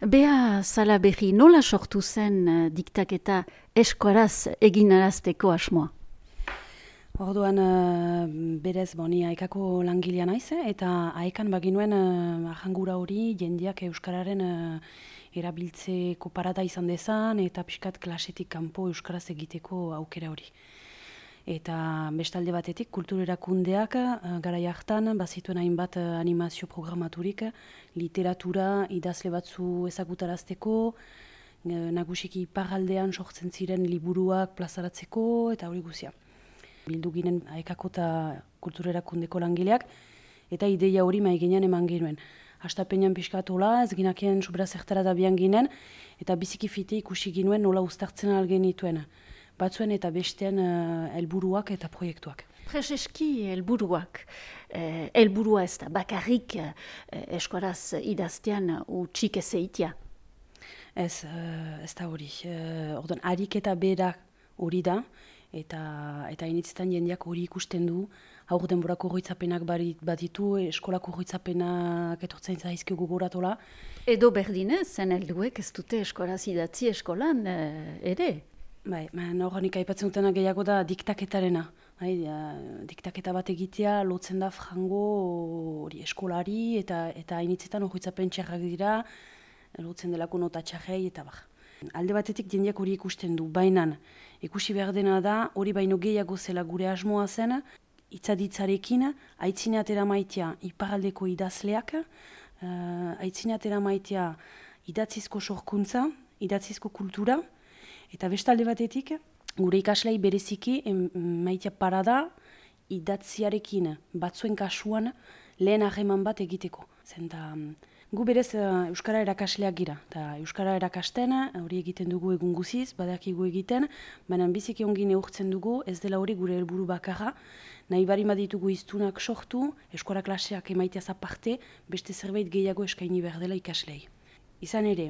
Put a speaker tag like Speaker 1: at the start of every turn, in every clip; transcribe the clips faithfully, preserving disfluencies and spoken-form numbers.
Speaker 1: Bea Salaberri, nola sortu zen uh, diktaketa eskoraz eginarazteko asmoa?
Speaker 2: Orduan, uh, berez, boni, aekako langilea naiz, eta aekan baginuen uh, ahangura hori jendeak euskararen uh, erabiltzeko parada izan dezan, eta pixkat klasetik kanpo euskaraz egiteko aukera hori. Eta bestalde batetik, kultur erakundeak uh, garai hartan bazituen hainbat uh, animazio programaturik, literatura, idazle batzu ezagutarazteko, uh, nagusiki iparraldean sortzen ziren liburuak plazaratzeko, eta hori guzia. Bildu ginen aekako eta kultur erakundeko langileak, eta ideia hori maigenean eman genuen. Hastapenean pixkatola, ez ginakien sobera zertara dabian ginen, eta biziki fite ikusi ginuen nola uztartzen algenituen. Batzuen eta bestean uh, helburuak eta proiektuak.
Speaker 1: Prezeski helburuak. Eh, helburua ez da bakarrik eh, eskoraz idaztean utxik ezeitia.
Speaker 2: Ez, uh, ez da hori. Uh, Orduan, ariketa bera hori da, eta eta initzetan jendeak hori ikusten du, aur denborako horritzapenak baditu, eskolako horritzapenak etortzen zaizke gogoratola.
Speaker 1: Edo berdinez, zen helduek ez dute eskoraz idatzi eskolan eh, ere.
Speaker 2: Bai, horrenik aipatzen dutena gehiago da diktaketarena. Bai, ja, diktaketa bat egitea lotzen da frango hori eskolari eta eta hainitzetan horritzapen txarrak dira, lotzen delako nota txarrei eta bar. Alde batetik jendeak hori ikusten du, baina ikusi behar dena da hori baino gehiago zela gure asmoa zen, hitzaditzarekin aitzina atera maitea iparraldeko idazleak, uh, aitzina atera maitea idatzizko sorkuntza, idatzizko kultura, eta bestalde batetik, gure ikaslei bereziki maitea parada idatziarekin batzuen kasuan lehen harreman bat egiteko. Zenta, gu berez uh, Euskara erakasleak gira. Eta Euskara erakasten, hori egiten dugu egun guziz, badakigu egiten, baina biziki ongi neurtzen dugu, ez dela hori gure helburu bakarra. Nahi bari baditugu hiztunak sortu, eskora klaseak emaiteaz aparte, beste zerbait gehiago eskaini behar dela ikaslei. Izan ere,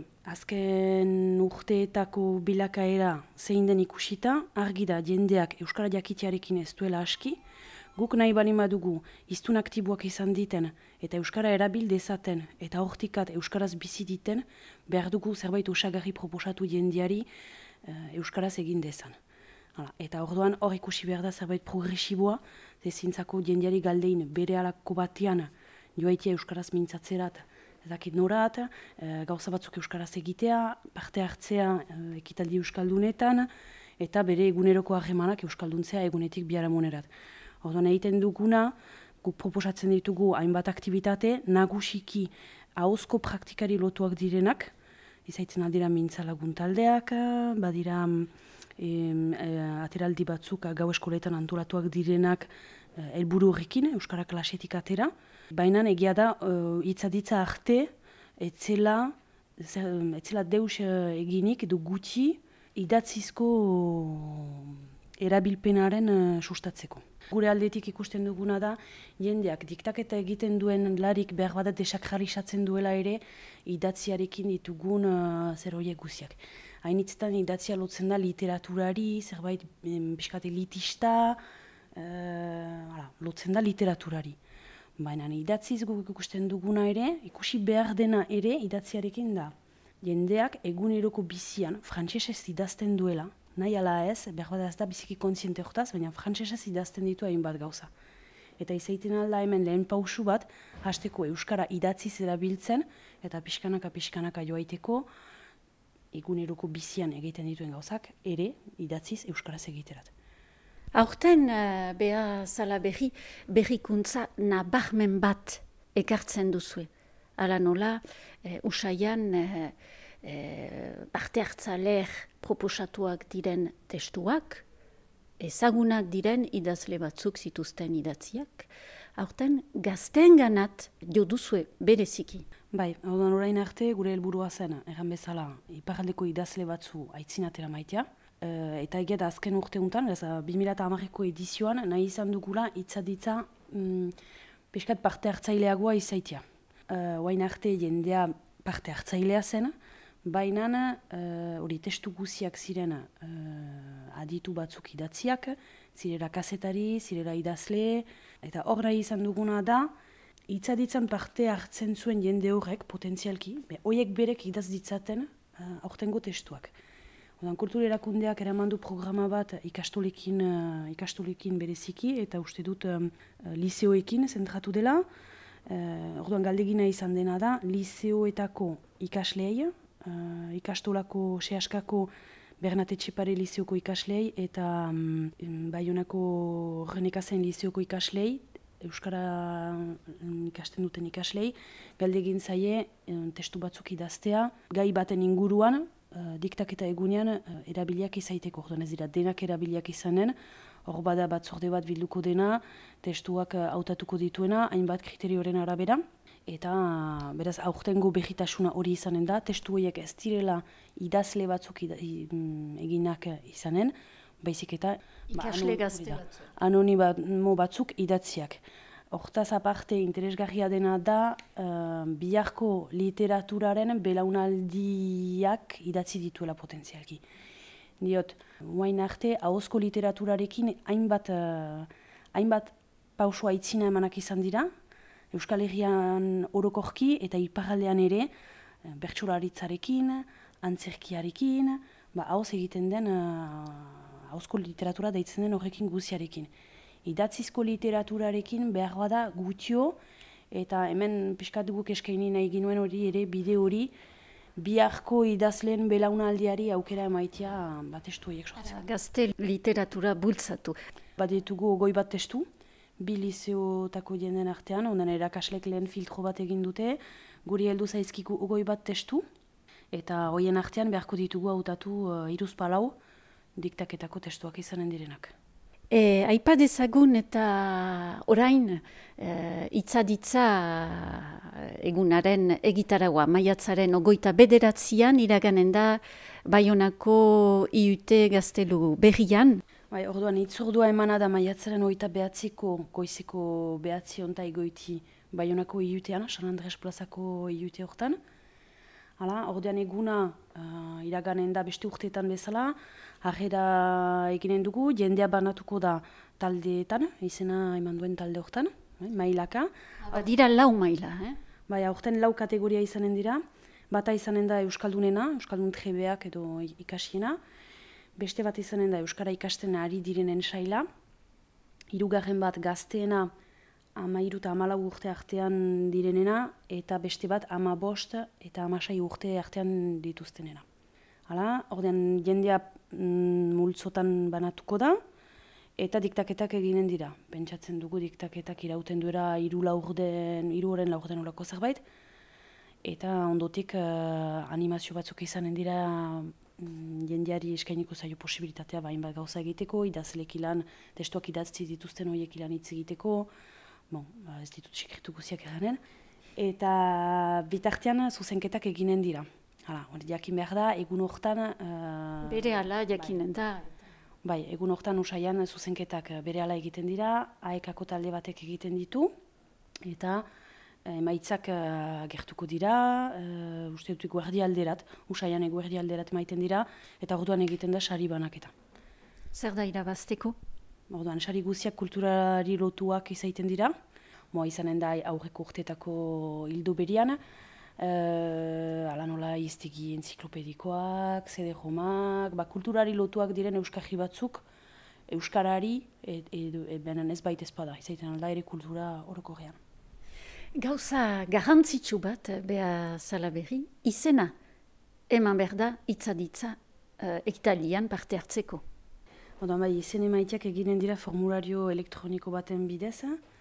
Speaker 2: azken urteetako bilakaera zein den ikusita, argi da jendeak euskara jakitearekin ez duela aski, guk nahi bali madugu hiztun aktiboak izan diten eta euskara erabil dezaten eta hortikat euskaraz bizi diten, behar dugu zerbait osagarri proposatu jendeari uh, euskaraz egin dezan. Hala, eta orduan hor ikusi behar da zerbait progresiboa, zezintzako jendeari galdein bere alako batean joaitea euskaraz mintzatzerat, ezakit norat, e, gauza batzuk euskaraz egitea, parte hartzea e, ekitaldi euskaldunetan, eta bere eguneroko harremanak euskalduntzea egunetik biharamunerat. Orduan egiten duguna, guk proposatzen ditugu hainbat aktivitate, nagusiki ahozko praktikari lotuak direnak, izaitzen aldira mintza lagun taldeak, badira e, e, ateraldi batzuk gau eskoletan antolatuak direnak helburu horrekin, euskara klasetik atera. Baina egia da, hitzaditza uh, arte, etzela, etzela deus uh, eginik edo gutxi idatzizko erabilpenaren uh, sustatzeko. Gure aldetik ikusten duguna da, jendeak diktaketa egiten duen larik behar badat desakralizatzen duela ere idatziarekin ditugun uh, zer horiek guziak. Hainitzetan idatzia lotzen da literaturari, zerbait pixkat elitista, uh, lotzen da literaturari. Baina idatziz guk ikusten duguna ere, ikusi behar dena ere idatziarekin da. Jendeak eguneroko bizian frantsesez idazten duela, nahi ala ez, behar bada ez da biziki kontziente hortaz, baina frantsesez idazten ditu hainbat gauza. Eta izaiten alda hemen lehen pausu bat, hasteko euskara idatziz erabiltzen, eta pixkanaka pixkanaka joaiteko, eguneroko bizian egiten dituen gauzak, ere idatziz euskaraz egiterat.
Speaker 1: Aurten, uh, Bea Salaberri, berrikuntza nabarmen bat ekartzen duzue. Hala nola, uh, usaian uh, uh, parte hartzaler proposatuak diren testuak, ezagunak diren idazle batzuk zituzten idatziak, aurten gazteenganat jo duzue bereziki.
Speaker 2: Bai, orduan orain arte gure helburua zen, erran bezala, iparraldeko idazle batzu aitzinatera maitea, Uh, eta egia da azken urte untan, bi mila hamareko edizioan, nahi izan dugula hitzaditza um, pixkat parte hartzaileagoa izaitia. Oain uh, arte jendea parte hartzailea zen, baina hori uh, testu guziak ziren uh, aditu batzuk idatziak, zirela kazetari, zirela idazle, eta hor nahi izan duguna da, Itzaditzan parte hartzen zuen jende horrek, potentzialki, horiek berek idaz ditzaten uh, aurtengo testuak. Odan, kultur erakundeak eramandu programa bat ikastolekin, uh, ikastolekin bereziki, eta uste dut um, liseoekin zentratu dela. Uh, orduan galdegina izan dena da, liseoetako ikasleei, uh, ikastolako sehaskako Bernat Etxepare liseoko ikaslei eta um, Baionako Renekazen liseoko ikaslei, Euskara ikasten duten ikaslei, galdegin zaie testu batzuk idaztea, gai baten inguruan, uh, diktaketa egunean uh, erabiliak izaiteko. Orduan ez dira denak erabiliak izanen, hor bada batzorde bat bilduko dena, testuak hautatuko uh, dituena, hainbat kriterioren arabera. Eta beraz aurtengo behitasuna hori izanen da, testu horiek ez direla idazle batzuk ida, eginak izanen, baizik eta
Speaker 1: ikasle gazte batzuk.
Speaker 2: Anonimo batzuk idatziak. Hortaz aparte interesgarria dena da uh, biharko literaturaren belaunaldiak idatzi dituela potentzialki. Diot, guain arte, ahozko literaturarekin hainbat, uh, hainbat pausua itzina emanak izan dira, Euskal Herrian orokorki eta iparraldean ere, bertsolaritzarekin, antzerkiarekin, ba, hauz egiten den ahozko literatura deitzen den horrekin guziarekin. Idatzizko literaturarekin behar bada gutio, eta hemen pixkat guk eskaini nahi ginuen hori ere bide hori, biharko idazleen belaunaldiari aukera emaitia bat testu horiek sortzen.
Speaker 1: Gazte literatura bultzatu.
Speaker 2: Baditugu ogoi bat testu, bi liseotako jenden artean, ondan erakaslek lehen filtro bat egin dute, guri heldu zaizkiku ogoi bat testu, eta hoien artean beharko ditugu hautatu uh, iruz palau diktaketako testuak izanen direnak.
Speaker 1: E, Aipa dezagun eta orain e, itzaditza egunaren egitaragua, maiatzaren ogoita bederatzian iraganen da Baionako I U T gaztelu berrian.
Speaker 2: Bai, orduan, itzordua emana da maiatzaren oita behatziko, goizeko behatzi onta egoiti Baionako I U T-an, San Andres plazako I U T hortan. Hala, ordean eguna uh, iraganen da beste urteetan bezala, harrera eginen dugu, jendea banatuko da taldeetan, izena eman duen talde hortan, eh, mailaka.
Speaker 1: Ba, dira lau maila, eh?
Speaker 2: Bai, aurten lau kategoria izanen dira, bata izanen da Euskaldunena, Euskaldun trebeak edo ikasiena, beste bat izanen da Euskara ikasten ari direnen saila, hirugarren bat gazteena, amairu eta amalau urte artean direnena, eta beste bat amabost eta amasai urte artean dituztenena. Hala, ordean jendea mm, multzotan banatuko da, eta diktaketak eginen dira. Pentsatzen dugu diktaketak irauten duera hiru laurden, hiru oren laurden olako zerbait, eta ondotik uh, animazio batzuk izanen dira mm, jendeari eskainiko zaio posibilitatea bain bat gauza egiteko, idazlek ilan, testuak idatzi dituzten horiek ilan hitz egiteko, bon, ez ditut sekretu guziak eranen, eta bitartean zuzenketak eginen dira. Hala, hori jakin behar da, egun hortan... Uh,
Speaker 1: bere ala jakinen da.
Speaker 2: Bai, egun hortan usaian zuzenketak bere ala egiten dira, aekako talde batek egiten ditu, eta emaitzak uh, gertuko dira, uh, uste dut eguerdi alderat, usaian eguerdi alderat maiten dira, eta orduan egiten da sari banaketa.
Speaker 1: Zer da irabazteko?
Speaker 2: Orduan, sari guziak kulturari lotuak izaiten dira, moa izanen da aurreko urtetako hildo berian, Uh, ala nola iztegi enziklopedikoak, zede-romak, ba, kulturari lotuak diren euskarri batzuk, euskarari, edo e, e, benen ez baita ezpada, izaiten alda ere kultura orokorrean.
Speaker 1: Gauza garrantzitsu bat, Bea Salaberri, izena eman behar da itzaditza uh, ekitalian parte hartzeko.
Speaker 2: Oda, bai, izen emaiteak eginen dira formulario elektroniko baten bidez,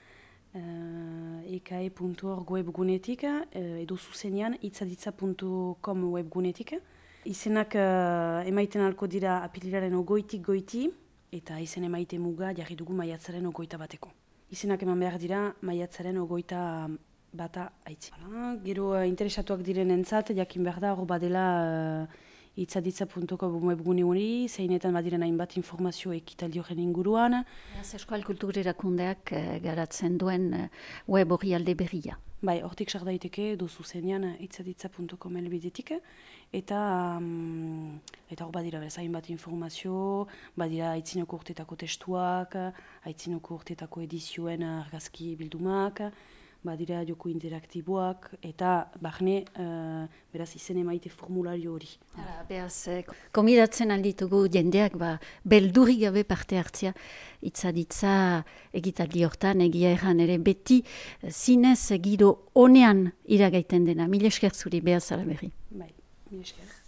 Speaker 2: Uh, e k e puntu org webgunetik, uh, edo zuzenean itzaditza puntu com webgunetik. Izenak uh, emaiten alko dira apiliraren ogoitik goiti, eta izen emaite muga jarri dugu maiatzaren ogoita bateko. Izenak eman behar dira maiatzaren ogoita bata aitzi. Gero uh, interesatuak diren entzat, jakin behar da, hor badela uh, itzaditza puntu com webgune hori, zeinetan badiren hainbat informazio ekitaldi horren inguruan.
Speaker 1: Euskal Kultur Erakundeak uh, garatzen duen uh, web hori alde berria.
Speaker 2: Bai, hortik sar daiteke dozu zenean itzaditza puntu com elbidetik, eta um, eta hor badira bez hainbat informazio, badira aitzinoko urtetako testuak, aitzinoko urtetako edizioen argazki bildumak, badira joko interaktiboak, eta bahne, uh, beraz izen emaite formulario hori.
Speaker 1: Hala, beraz, eh, komidatzen alditugu jendeak, ba, beldurri gabe parte hartzia, itzaditza egitaldi hortan, egia erran ere beti eh, zinez giro honean iragaiten dena. Mil esker zuri, Bea Salaberri.
Speaker 2: Bai, mil esker.